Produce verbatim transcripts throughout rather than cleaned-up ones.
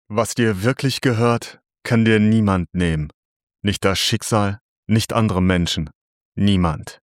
Was dir wirklich gehört, kann dir niemand nehmen. Nicht das Schicksal, nicht andere Menschen. Niemand.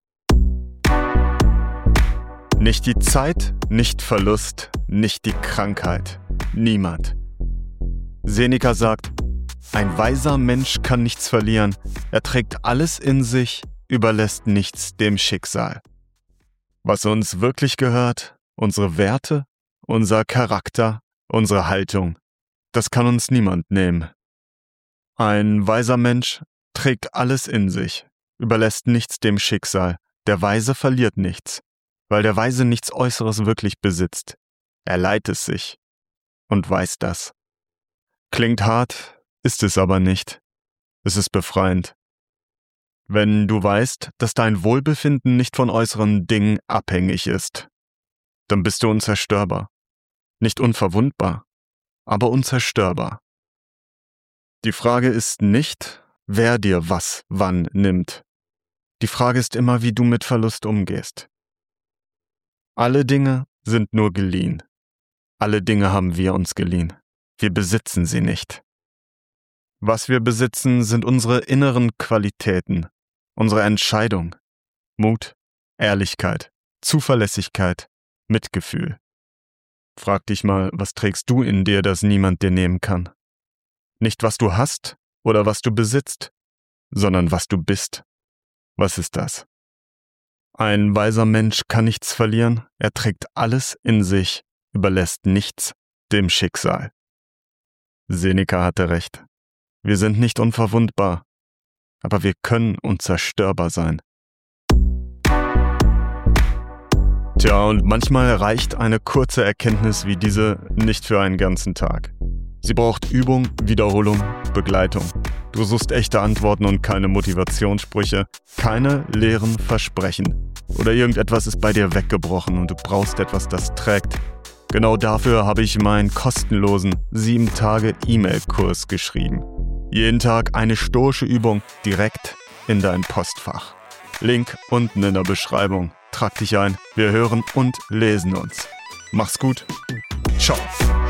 Nicht die Zeit, nicht Verlust, nicht die Krankheit. Niemand. Seneca sagt, ein weiser Mensch kann nichts verlieren. Er trägt alles in sich, überlässt nichts dem Schicksal. Was uns wirklich gehört, unsere Werte, unser Charakter, unsere Haltung, das kann uns niemand nehmen. Ein weiser Mensch trägt alles in sich, überlässt nichts dem Schicksal. Der Weise verliert nichts, weil der Weise nichts Äußeres wirklich besitzt. Er leiht es sich und weiß das. Klingt hart, ist es aber nicht. Es ist befreiend. Wenn du weißt, dass dein Wohlbefinden nicht von äußeren Dingen abhängig ist, dann bist du unzerstörbar. Nicht unverwundbar, aber unzerstörbar. Die Frage ist nicht, wer dir was wann nimmt. Die Frage ist immer, wie du mit Verlust umgehst. Alle Dinge sind nur geliehen. Alle Dinge haben wir uns geliehen. Wir besitzen sie nicht. Was wir besitzen, sind unsere inneren Qualitäten, unsere Entscheidung, Mut, Ehrlichkeit, Zuverlässigkeit, Mitgefühl. Frag dich mal, was trägst du in dir, das niemand dir nehmen kann? Nicht, was du hast oder was du besitzt, sondern was du bist. Was ist das? Ein weiser Mensch kann nichts verlieren, er trägt alles in sich, überlässt nichts dem Schicksal. Seneca hatte recht. Wir sind nicht unverwundbar, aber wir können unzerstörbar sein. Tja, und manchmal reicht eine kurze Erkenntnis wie diese nicht für einen ganzen Tag. Sie braucht Übung, Wiederholung, Begleitung. Du suchst echte Antworten und keine Motivationssprüche, keine leeren Versprechen. Oder irgendetwas ist bei dir weggebrochen und du brauchst etwas, das trägt. Genau dafür habe ich meinen kostenlosen sieben Tage E-Mail-Kurs geschrieben. Jeden Tag eine stoische Übung direkt in dein Postfach. Link unten in der Beschreibung. Trag dich ein, wir hören und lesen uns. Mach's gut. Ciao.